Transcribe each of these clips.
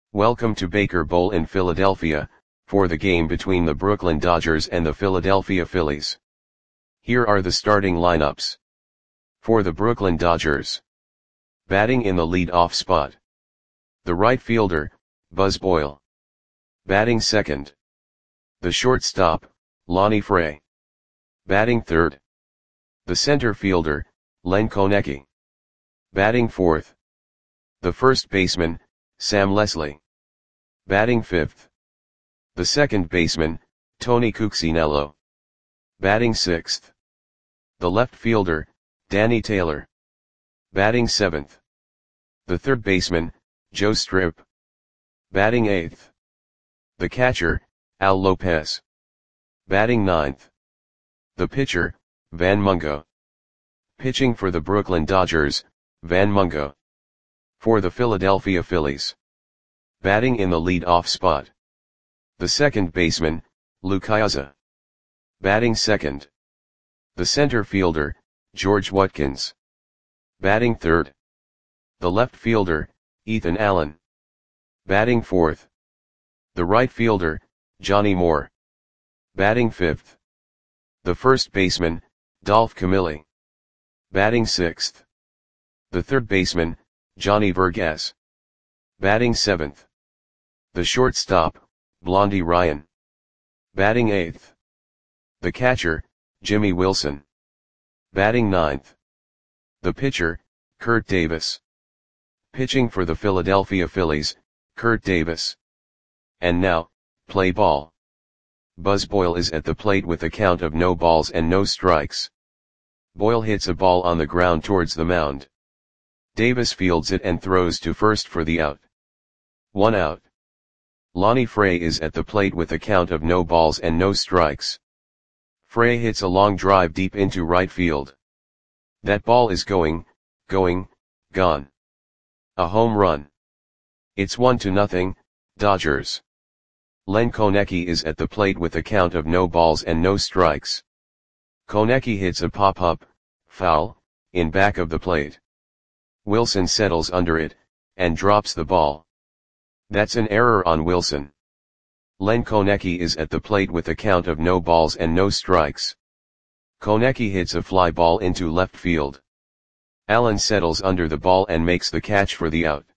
Welcome to Baker Bowl in Philadelphia, for the game between the Brooklyn Dodgers and the Philadelphia Phillies. Here are the starting lineups. For the Brooklyn Dodgers. Batting in the lead-off spot. The right fielder, Buzz Boyle. Batting second. The shortstop, Lonnie Fray. Batting third. The center fielder, Len Konecki. Batting fourth. The first baseman, Sam Leslie. Batting fifth. The second baseman, Tony Cuccinello. Batting sixth. The left fielder, Danny Taylor. Batting seventh. The third baseman, Joe Strip. Batting eighth. The catcher, Al Lopez. Batting ninth. The pitcher, Van Mungo. Pitching for the Brooklyn Dodgers, Van Mungo. For the Philadelphia Phillies. Batting in the lead-off spot. The second baseman, Lou Piniella. Batting second. The center fielder, George Watkins. Batting third. The left fielder, Ethan Allen. Batting fourth. The right fielder, Johnny Moore. Batting fifth. The first baseman, Dolph Camilli. Batting sixth. The third baseman, Johnny Vergas. Batting seventh. The shortstop, Blondie Ryan. Batting eighth. The catcher, Jimmy Wilson. Batting ninth. The pitcher, Kurt Davis. Pitching for the Philadelphia Phillies, Kurt Davis. And now, play ball. Buzz Boyle is at the plate with a count of no balls and no strikes. Boyle hits a ball on the ground towards the mound. Davis fields it and throws to first for the out. 1 out. Lonnie Fray is at the plate with a count of no balls and no strikes. Fray hits a long drive deep into right field. That ball is gone. A home run. It's 1-0, Dodgers. Len Konecki is at the plate with a count of no balls and no strikes. Konecki hits a pop-up, foul, in back of the plate. Wilson settles under it, and drops the ball. That's an error on Wilson. Len Konecki is at the plate with a count of no balls and no strikes. Konecki hits a fly ball into left field. Allen settles under the ball and makes the catch for the out.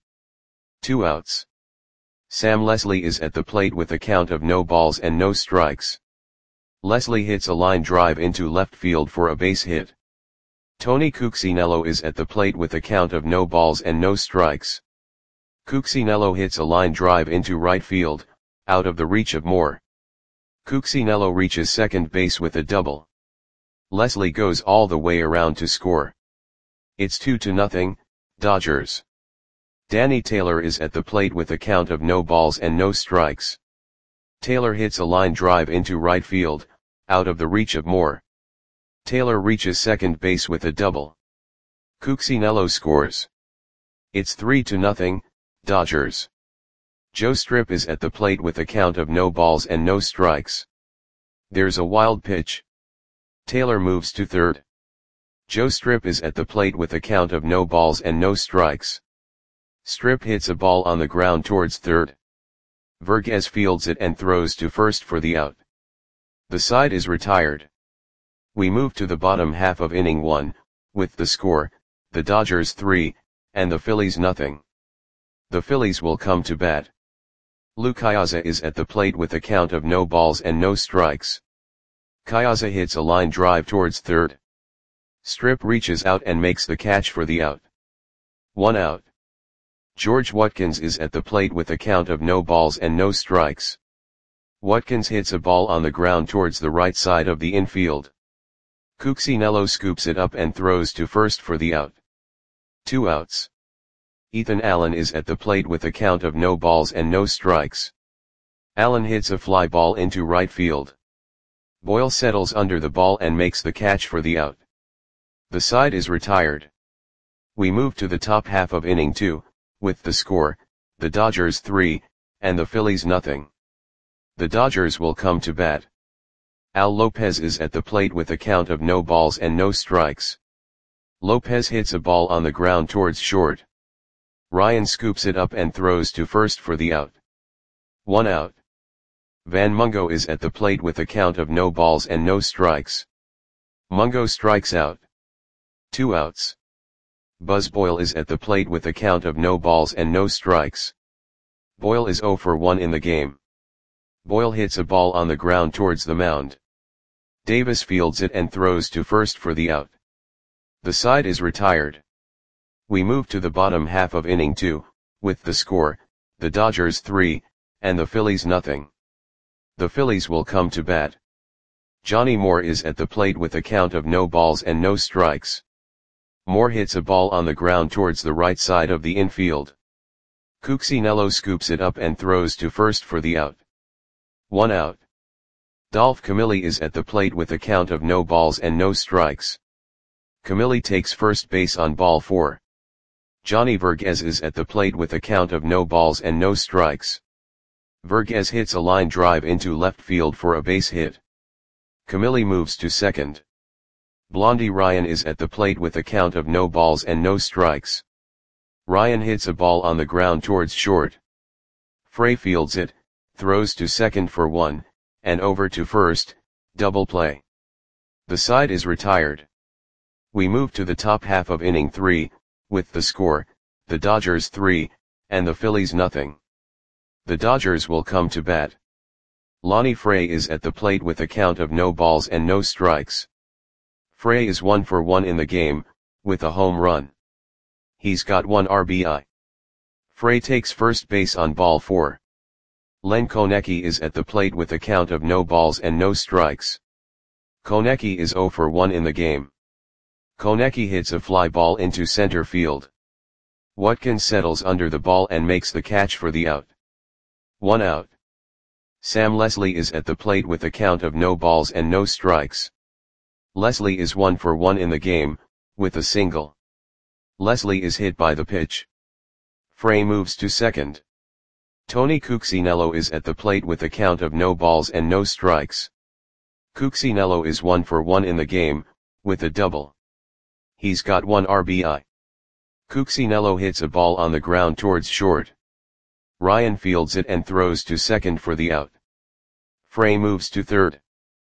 2 outs. Sam Leslie is at the plate with a count of no balls and no strikes. Leslie hits a line drive into left field for a base hit. Tony Cuccinello is at the plate with a count of no balls and no strikes. Cuccinello hits a line drive into right field, out of the reach of Moore. Cuccinello reaches second base with a double. Leslie goes all the way around to score. It's 2-0, Dodgers. Danny Taylor is at the plate with a count of no balls and no strikes. Taylor hits a line drive into right field, out of the reach of Moore. Taylor reaches second base with a double. Cuccinello scores. It's 3-0, Dodgers. Joe Strip is at the plate with a count of no balls and no strikes. There's a wild pitch. Taylor moves to third. Joe Strip is at the plate with a count of no balls and no strikes. Strip hits a ball on the ground towards third. Vergas fields it and throws to first for the out. The side is retired. We move to the bottom half of inning 1, with the score, the Dodgers 3, and the Phillies 0. The Phillies will come to bat. Lou Piniella is at the plate with a count of no balls and no strikes. Piniella hits a line drive towards third. Strip reaches out and makes the catch for the out. 1 out. George Watkins is at the plate with a count of no balls and no strikes. Watkins hits a ball on the ground towards the right side of the infield. Cuccinello scoops it up and throws to first for the out. 2 outs. Ethan Allen is at the plate with a count of no balls and no strikes. Allen hits a fly ball into right field. Boyle settles under the ball and makes the catch for the out. The side is retired. We move to the top half of inning 2, with the score, the Dodgers 3, and the Phillies 0. The Dodgers will come to bat. Al Lopez is at the plate with a count of no balls and no strikes. Lopez hits a ball on the ground towards short. Ryan scoops it up and throws to first for the out. 1 out. Van Mungo is at the plate with a count of no balls and no strikes. Mungo strikes out. 2 outs. Buzz Boyle is at the plate with a count of no balls and no strikes. Boyle is 0 for 1 in the game. Boyle hits a ball on the ground towards the mound. Davis fields it and throws to first for the out. The side is retired. We move to the bottom half of inning 2, with the score, the Dodgers 3, and the Phillies nothing. The Phillies will come to bat. Johnny Moore is at the plate with a count of no balls and no strikes. Moore hits a ball on the ground towards the right side of the infield. Cuccinello scoops it up and throws to first for the out. 1 out. Dolph Camilli is at the plate with a count of no balls and no strikes. Camilli takes first base on ball 4. Johnny Verghese is at the plate with a count of no balls and no strikes. Verghese hits a line drive into left field for a base hit. Camilli moves to second. Blondie Ryan is at the plate with a count of no balls and no strikes. Ryan hits a ball on the ground towards short. Frey fields it, throws to second for 1, and over to first, double play. The side is retired. We move to the top half of inning 3, with the score, the Dodgers 3, and the Phillies nothing. The Dodgers will come to bat. Lonnie Frey is at the plate with a count of no balls and no strikes. Frey is 1 for 1 in the game, with a home run. He's got 1 RBI. Frey takes first base on ball 4. Len Konecki is at the plate with a count of no balls and no strikes. Konecki is 0 for 1 in the game. Konecki hits a fly ball into center field. Watkins settles under the ball and makes the catch for the out. 1 out. Sam Leslie is at the plate with a count of no balls and no strikes. Leslie is 1 for 1 in the game, with a single. Leslie is hit by the pitch. Frey moves to second. Tony Cuccinello is at the plate with a count of no balls and no strikes. Cuccinello is 1 for 1 in the game, with a double. He's got 1 RBI. Cuccinello hits a ball on the ground towards short. Ryan fields it and throws to second for the out. Frey moves to third.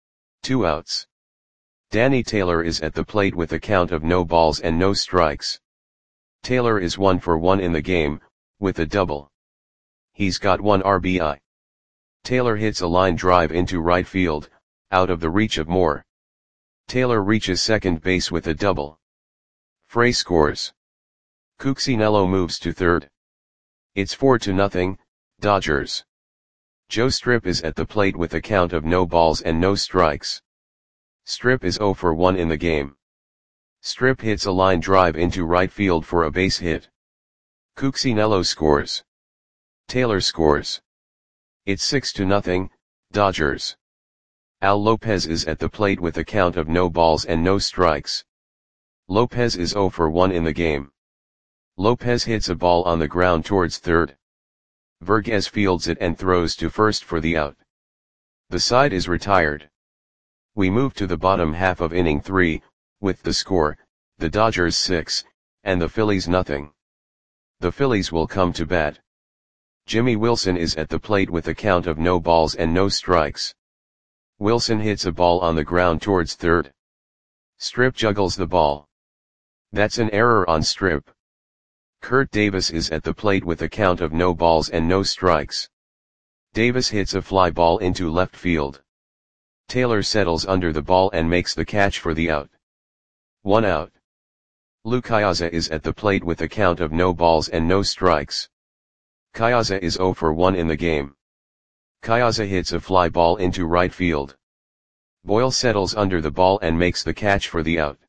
2 outs. Danny Taylor is at the plate with a count of no balls and no strikes. Taylor is 1 for 1 in the game, with a double. He's got 1 RBI. Taylor hits a line drive into right field, out of the reach of Moore. Taylor reaches second base with a double. Frey scores. Cuccinello moves to third. It's 4-0, Dodgers. Joe Strip is at the plate with a count of no balls and no strikes. Strip is 0 for 1 in the game. Strip hits a line drive into right field for a base hit. Cuccinello scores. Taylor scores. It's 6-0, Dodgers. Al Lopez is at the plate with a count of no balls and no strikes. Lopez is 0 for 1 in the game. Lopez hits a ball on the ground towards third. Verghese fields it and throws to first for the out. The side is retired. We move to the bottom half of inning 3, with the score, the Dodgers 6, and the Phillies nothing. The Phillies will come to bat. Jimmy Wilson is at the plate with a count of no balls and no strikes. Wilson hits a ball on the ground towards third. Strip juggles the ball. That's an error on Strip. Kurt Davis is at the plate with a count of no balls and no strikes. Davis hits a fly ball into left field. Taylor settles under the ball and makes the catch for the out. 1 out. Lou Cayaza is at the plate with a count of no balls and no strikes. Cayaza is 0 for 1 in the game. Cayaza hits a fly ball into right field. Boyle settles under the ball and makes the catch for the out.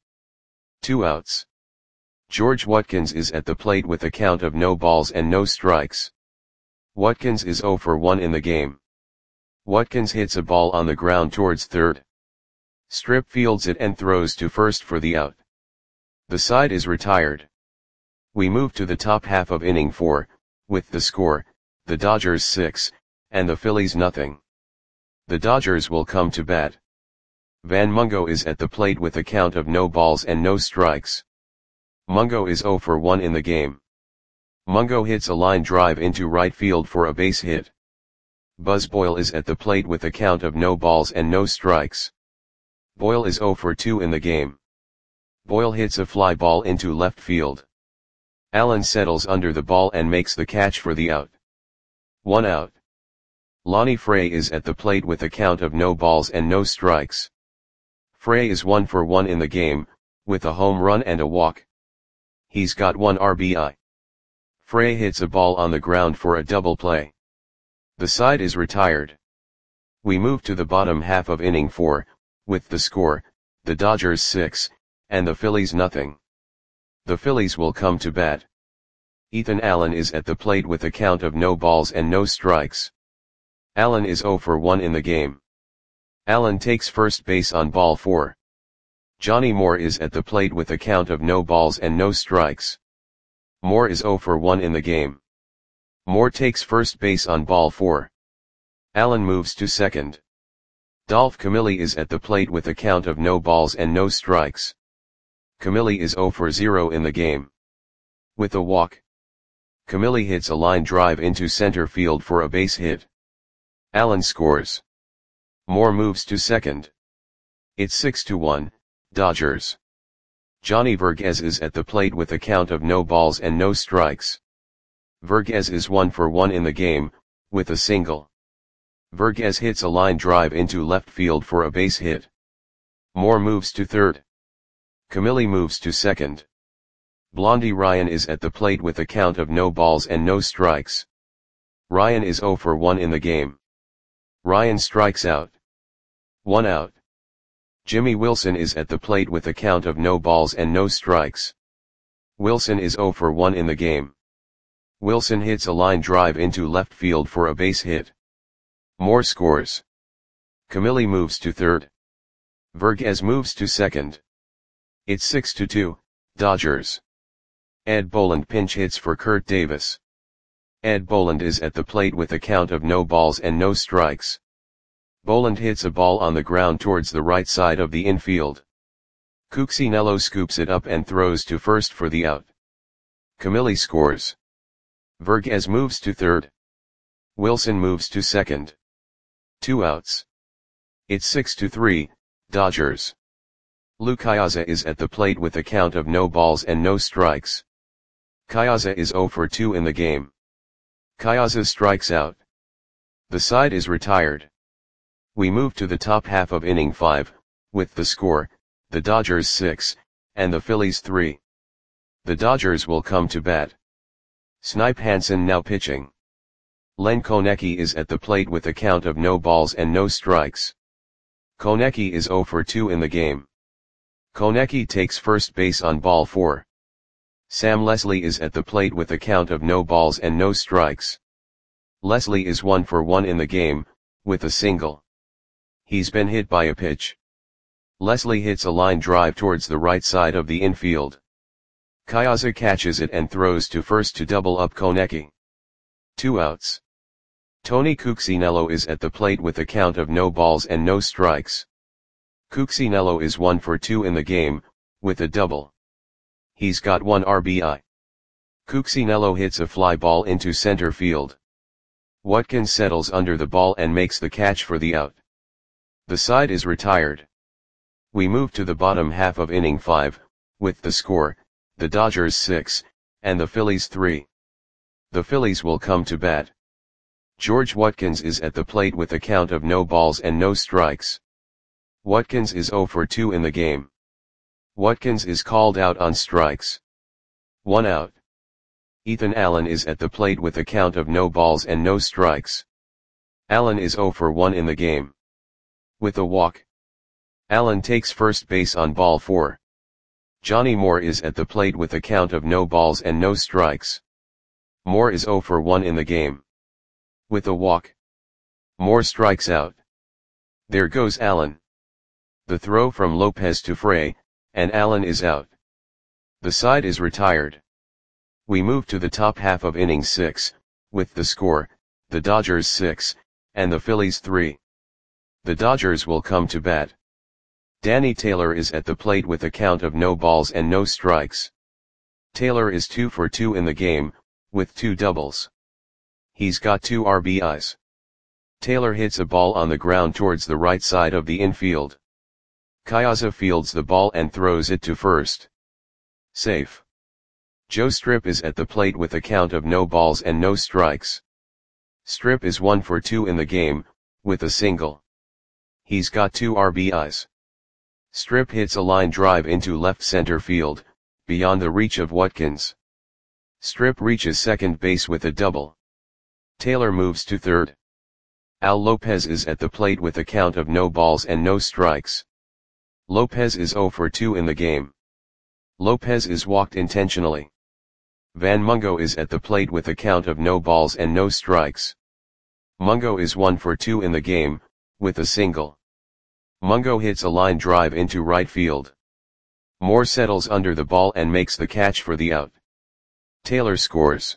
2 outs. George Watkins is at the plate with a count of no balls and no strikes. Watkins is 0 for 1 in the game. Watkins hits a ball on the ground towards third. Strip fields it and throws to first for the out. The side is retired. We move to the top half of inning 4, with the score, the Dodgers 6, and the Phillies nothing. The Dodgers will come to bat. Van Mungo is at the plate with a count of no balls and no strikes. Mungo is 0 for 1 in the game. Mungo hits a line drive into right field for a base hit. Buzz Boyle is at the plate with a count of no balls and no strikes. Boyle is 0 for 2 in the game. Boyle hits a fly ball into left field. Allen settles under the ball and makes the catch for the out. 1 out. Lonnie Frey is at the plate with a count of no balls and no strikes. Frey is 1 for 1 in the game, with a home run and a walk. He's got 1 RBI. Frey hits a ball on the ground for a double play. The side is retired. We move to the bottom half of inning 4, with the score, the Dodgers 6, and the Phillies nothing. The Phillies will come to bat. Ethan Allen is at the plate with a count of no balls and no strikes. Allen is 0 for 1 in the game. Allen takes first base on ball 4. Johnny Moore is at the plate with a count of no balls and no strikes. Moore is 0 for 1 in the game. Moore takes first base on ball 4. Allen moves to second. Dolph Camilli is at the plate with a count of no balls and no strikes. Camilli is 0 for 0 in the game. With a walk. Camilli hits a line drive into center field for a base hit. Allen scores. Moore moves to second. It's 6-1, Dodgers. Johnny Verghese is at the plate with a count of no balls and no strikes. Verghese is 1 for 1 in the game, with a single. Verghese hits a line drive into left field for a base hit. Moore moves to third. Camilli moves to second. Blondie Ryan is at the plate with a count of no balls and no strikes. Ryan is 0 for 1 in the game. Ryan strikes out. 1 out. Jimmy Wilson is at the plate with a count of no balls and no strikes. Wilson is 0 for 1 in the game. Wilson hits a line drive into left field for a base hit. Moore scores. Camilli moves to third. Verghese moves to second. It's 6-2, Dodgers. Ed Boland pinch hits for Kurt Davis. Ed Boland is at the plate with a count of no balls and no strikes. Boland hits a ball on the ground towards the right side of the infield. Cuccinello scoops it up and throws to first for the out. Camilli scores. Verghese moves to third. Wilson moves to second. 2 outs. It's 6-3, Dodgers. Lou Cayaza is at the plate with a count of no balls and no strikes. Cayaza is 0 for 2 in the game. Cayaza strikes out. The side is retired. We move to the top half of inning 5, with the score, the Dodgers 6, and the Phillies 3. The Dodgers will come to bat. Snipe Hansen now pitching. Len Konecki is at the plate with a count of no balls and no strikes. Konecki is 0 for 2 in the game. Konecki takes first base on ball 4. Sam Leslie is at the plate with a count of no balls and no strikes. Leslie is 1 for 1 in the game, with a single. He's been hit by a pitch. Leslie hits a line drive towards the right side of the infield. Cayaza catches it and throws to first to double up Konecki. 2 outs. Tony Cuccinello is at the plate with a count of no balls and no strikes. Cuccinello is 1 for 2 in the game, with a double. He's got 1 RBI. Cuccinello hits a fly ball into center field. Watkins settles under the ball and makes the catch for the out. The side is retired. We move to the bottom half of inning 5, with the score, the Dodgers 6, and the Phillies 3. The Phillies will come to bat. George Watkins is at the plate with a count of no balls and no strikes. Watkins is 0 for 2 in the game. Watkins is called out on strikes. 1 out. Ethan Allen is at the plate with a count of no balls and no strikes. Allen is 0 for 1 in the game. With a walk. Allen takes first base on ball 4. Johnny Moore is at the plate with a count of no balls and no strikes. Moore is 0 for 1 in the game. With a walk. Moore strikes out. There goes Allen. The throw from Lopez to Frey, and Allen is out. The side is retired. We move to the top half of inning 6, with the score, the Dodgers 6, and the Phillies 3. The Dodgers will come to bat. Danny Taylor is at the plate with a count of no balls and no strikes. Taylor is 2 for 2 in the game, with 2 doubles. He's got 2 RBIs. Taylor hits a ball on the ground towards the right side of the infield. Kyaza fields the ball and throws it to first. Safe. Joe Strip is at the plate with a count of no balls and no strikes. Strip is 1 for 2 in the game, with a single. He's got 2 RBIs. Strip hits a line drive into left center field, beyond the reach of Watkins. Strip reaches second base with a double. Taylor moves to third. Al Lopez is at the plate with a count of no balls and no strikes. Lopez is 0 for 2 in the game. Lopez is walked intentionally. Van Mungo is at the plate with a count of no balls and no strikes. Mungo is 1 for 2 in the game, with a single. Mungo hits a line drive into right field. Moore settles under the ball and makes the catch for the out. Taylor scores.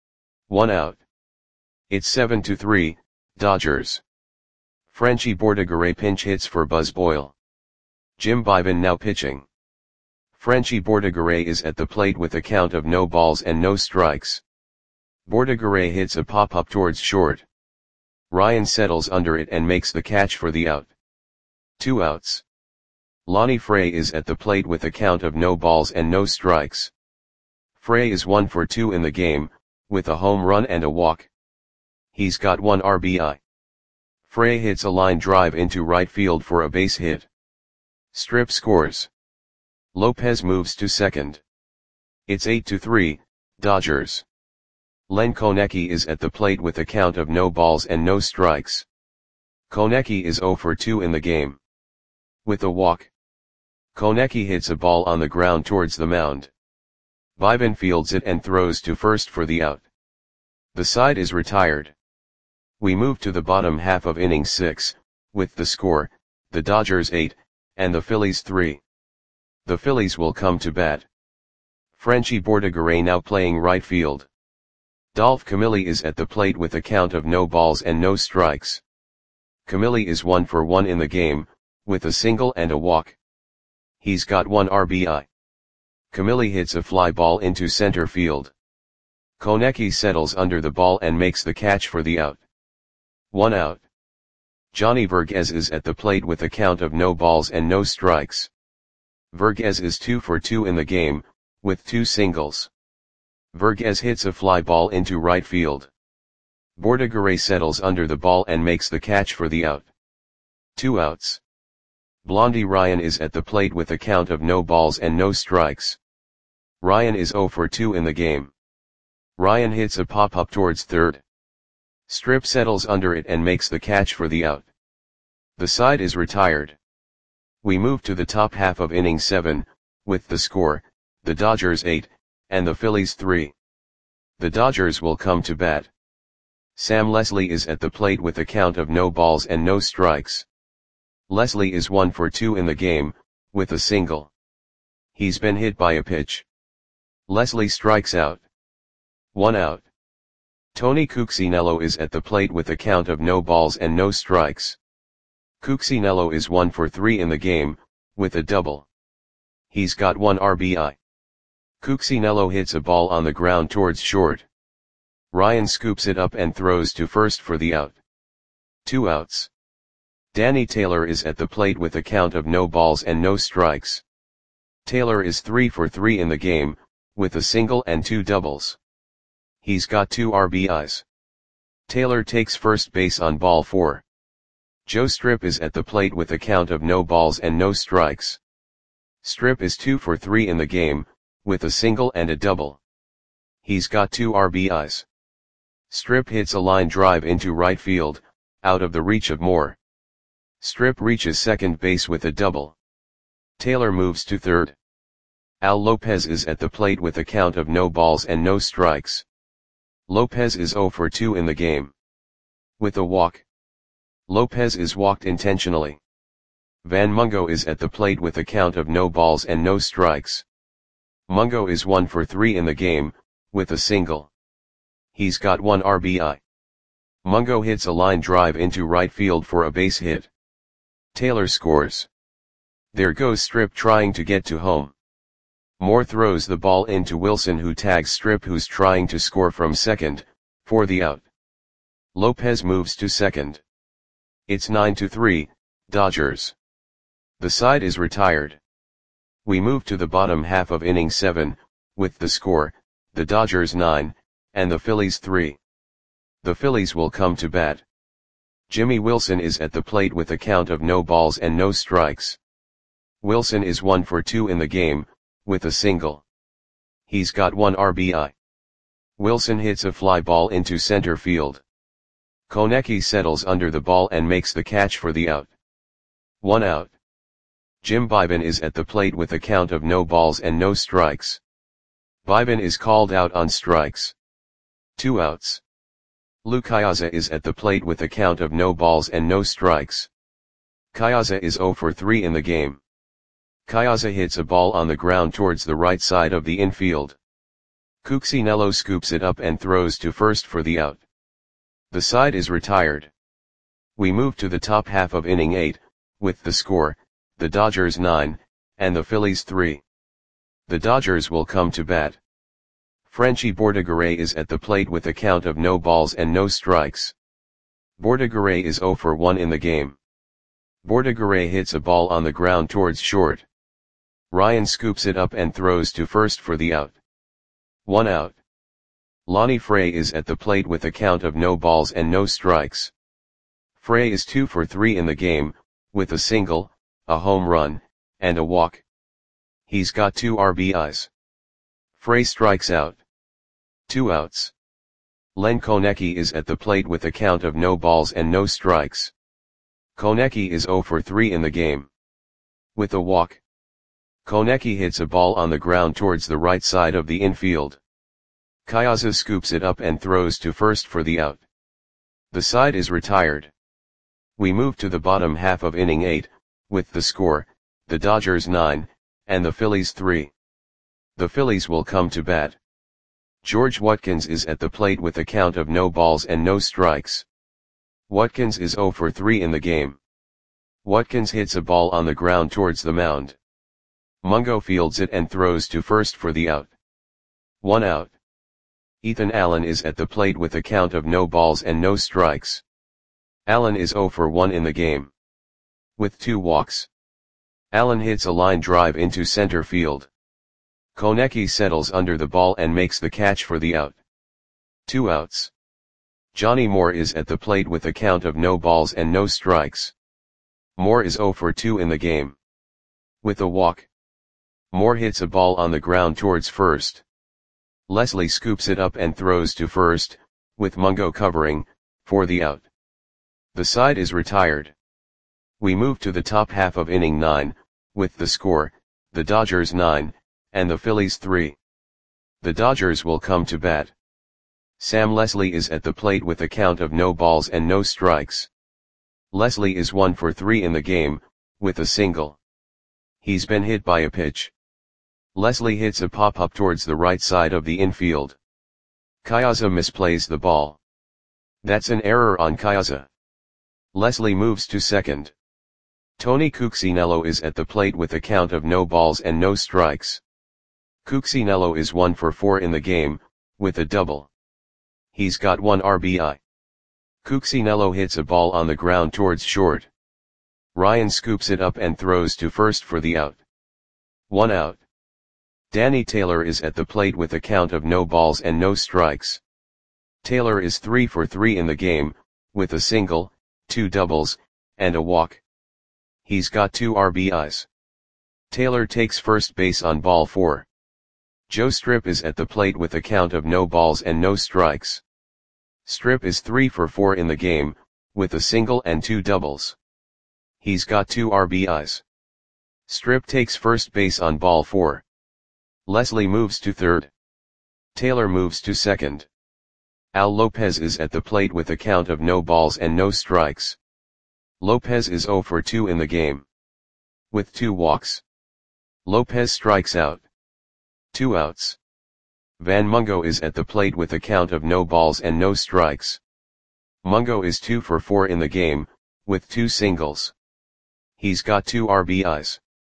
1 out. It's 7-3, Dodgers. Frenchy Bordegaray pinch hits for Buzz Boyle. Jim Bivin now pitching. Frenchy Bordegaray is at the plate with a count of no balls and no strikes. Bordegaray hits a pop-up towards short. Ryan settles under it and makes the catch for the out. 2 outs. Lonnie Frey is at the plate with a count of no balls and no strikes. Frey is 1 for 2 in the game, with a home run and a walk. He's got 1 RBI. Frey hits a line drive into right field for a base hit. Strip scores. Lopez moves to second. It's 8-3, Dodgers. Len Konecki is at the plate with a count of no balls and no strikes. Konecki is 0 for 2 in the game. With a walk. Konecki hits a ball on the ground towards the mound. Bivin fields it and throws to first for the out. The side is retired. We move to the bottom half of inning 6, with the score, the Dodgers 8, and the Phillies 3. The Phillies will come to bat. Frenchy Bordegaray now playing right field. Dolph Camilli is at the plate with a count of no balls and no strikes. Camilli is 1 for 1 in the game, with a single and a walk. He's got 1 RBI. Camilli hits a fly ball into center field. Konecki settles under the ball and makes the catch for the out. 1 out. Johnny Verghese is at the plate with a count of no balls and no strikes. Verghese is 2 for 2 in the game, with 2 singles. Verghese hits a fly ball into right field. Bordegaray settles under the ball and makes the catch for the out. 2 outs. Blondie Ryan is at the plate with a count of no balls and no strikes. Ryan is 0 for 2 in the game. Ryan hits a pop-up towards third. Strip settles under it and makes the catch for the out. The side is retired. We move to the top half of inning 7, with the score, the Dodgers 8, and the Phillies 3. The Dodgers will come to bat. Sam Leslie is at the plate with a count of no balls and no strikes. Leslie is 1 for 2 in the game, with a single. He's been hit by a pitch. Leslie strikes out. 1 out. Tony Cuccinello is at the plate with a count of no balls and no strikes. Cuccinello is 1 for 3 in the game, with a double. He's got 1 RBI. Cuccinello hits a ball on the ground towards short. Ryan scoops it up and throws to first for the out. 2 outs. Danny Taylor is at the plate with a count of no balls and no strikes. Taylor is 3 for 3 in the game, with a single and 2 doubles. He's got 2 RBIs. Taylor takes first base on ball 4. Joe Strip is at the plate with a count of no balls and no strikes. Strip is 2 for 3 in the game, with a single and a double. He's got 2 RBIs. Strip hits a line drive into right field, out of the reach of Moore. Strip reaches second base with a double. Taylor moves to third. Al Lopez is at the plate with a count of no balls and no strikes. Lopez is 0 for 2 in the game. With a walk. Lopez is walked intentionally. Van Mungo is at the plate with a count of no balls and no strikes. Mungo is 1 for 3 in the game, with a single. He's got 1 RBI. Mungo hits a line drive into right field for a base hit. Taylor scores. There goes Strip trying to get to home. Moore throws the ball into Wilson, who tags Strip, who's trying to score from second, for the out. Lopez moves to second. It's 9-3, Dodgers. The side is retired. We move to the bottom half of inning 7, with the score, the Dodgers 9, and the Phillies 3. The Phillies will come to bat. Jimmy Wilson is at the plate with a count of no balls and no strikes. Wilson is 1 for 2 in the game, with a single. He's got 1 RBI. Wilson hits a fly ball into center field. Konecki settles under the ball and makes the catch for the out. 1 out. Jim Bybin is at the plate with a count of no balls and no strikes. Bybin is called out on strikes. 2 outs. Lou Kayaza is at the plate with a count of no balls and no strikes. Kayaza is 0 for 3 in the game. Kayaza hits a ball on the ground towards the right side of the infield. Cuccinello scoops it up and throws to first for the out. The side is retired. We move to the top half of inning 8, with the score, the Dodgers 9, and the Phillies 3. The Dodgers will come to bat. Frenchy Bordegaray is at the plate with a count of no balls and no strikes. Bordegaray is 0 for 1 in the game. Bordegaray hits a ball on the ground towards short. Ryan scoops it up and throws to first for the out. 1 out. Lonnie Frey is at the plate with a count of no balls and no strikes. Frey is 2 for 3 in the game, with a single, a home run, and a walk. He's got 2 RBIs. Frey strikes out. 2 outs. Len Konecki is at the plate with a count of no balls and no strikes. Konecki is 0 for 3 in the game. With a walk. Konecki hits a ball on the ground towards the right side of the infield. Kayaza scoops it up and throws to first for the out. The side is retired. We move to the bottom half of inning 8, with the score, the Dodgers 9, and the Phillies 3. The Phillies will come to bat. George Watkins is at the plate with a count of no balls and no strikes. Watkins is 0 for 3 in the game. Watkins hits a ball on the ground towards the mound. Mungo fields it and throws to first for the out. 1 out. Ethan Allen is at the plate with a count of no balls and no strikes. Allen is 0 for 1 in the game. With 2 walks. Allen hits a line drive into center field. Konecki settles under the ball and makes the catch for the out. 2 outs. Johnny Moore is at the plate with a count of no balls and no strikes. Moore is 0 for 2 in the game. With a walk. Moore hits a ball on the ground towards first. Leslie scoops it up and throws to first, with Mungo covering, for the out. The side is retired. We move to the top half of inning 9, with the score, the Dodgers 9, and the Phillies 3. The Dodgers will come to bat. Sam Leslie is at the plate with a count of no balls and no strikes. Leslie is 1 for 3 in the game, with a single. He's been hit by a pitch. Leslie hits a pop-up towards the right side of the infield. Kayaza misplays the ball. That's an error on Kayaza. Leslie moves to second. Tony Cuccinello is at the plate with a count of no balls and no strikes. Cuccinello is 1 for 4 in the game, with a double. He's got 1 RBI. Cuccinello hits a ball on the ground towards short. Ryan scoops it up and throws to first for the out. 1 out. Danny Taylor is at the plate with a count of no balls and no strikes. Taylor is 3 for 3 in the game, with a single, 2 doubles, and a walk. He's got 2 RBIs. Taylor takes first base on ball 4. Joe Strip is at the plate with a count of no balls and no strikes. Strip is 3 for 4 in the game, with a single and 2 doubles. He's got 2 RBIs. Strip takes first base on ball 4. Leslie moves to third. Taylor moves to second. Al Lopez is at the plate with a count of no balls and no strikes. Lopez is 0 for 2 in the game. With 2 walks. Lopez strikes out. 2 outs. Van Mungo is at the plate with a count of no balls and no strikes. Mungo is 2 for 4 in the game, with 2 singles. He's got 2 RBIs.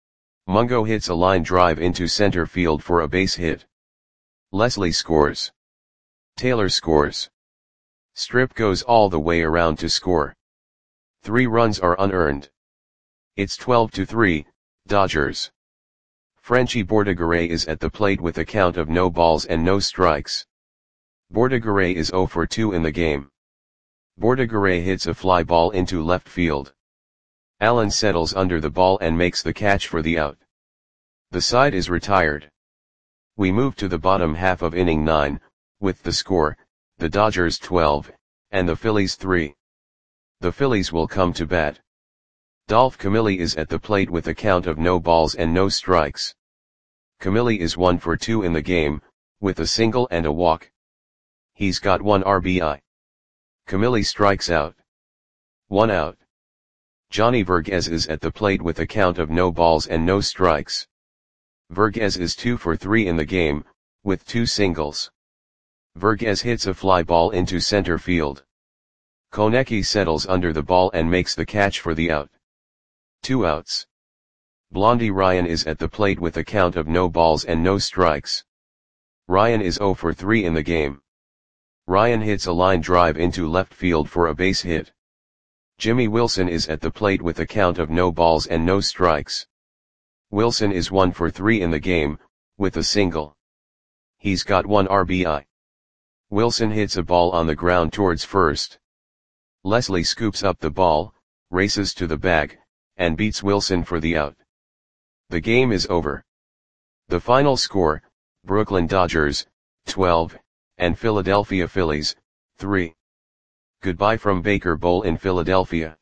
Mungo hits a line drive into center field for a base hit. Leslie scores. Taylor scores. Strip goes all the way around to score. 3 runs are unearned. It's 12-3, Dodgers. Frenchie Bordegaray is at the plate with a count of no balls and no strikes. Bordegaray is 0 for 2 in the game. Bordegaray hits a fly ball into left field. Allen settles under the ball and makes the catch for the out. The side is retired. We move to the bottom half of inning 9, with the score, the Dodgers 12, and the Phillies 3. The Phillies will come to bat. Dolph Camilli is at the plate with a count of no balls and no strikes. Camilli is 1 for 2 in the game, with a single and a walk. He's got 1 RBI. Camilli strikes out. 1 out. Johnny Verghese is at the plate with a count of no balls and no strikes. Verghese is 2 for 3 in the game, with 2 singles. Verghese hits a fly ball into center field. Konecki settles under the ball and makes the catch for the out. 2 outs. Blondie Ryan is at the plate with a count of no balls and no strikes. Ryan is 0 for 3 in the game. Ryan hits a line drive into left field for a base hit. Jimmy Wilson is at the plate with a count of no balls and no strikes. Wilson is 1 for 3 in the game, with a single. He's got 1 RBI. Wilson hits a ball on the ground towards first. Leslie scoops up the ball, races to the bag, and beats Wilson for the out. The game is over. The final score, Brooklyn Dodgers, 12, and Philadelphia Phillies, 3. Goodbye from Baker Bowl in Philadelphia.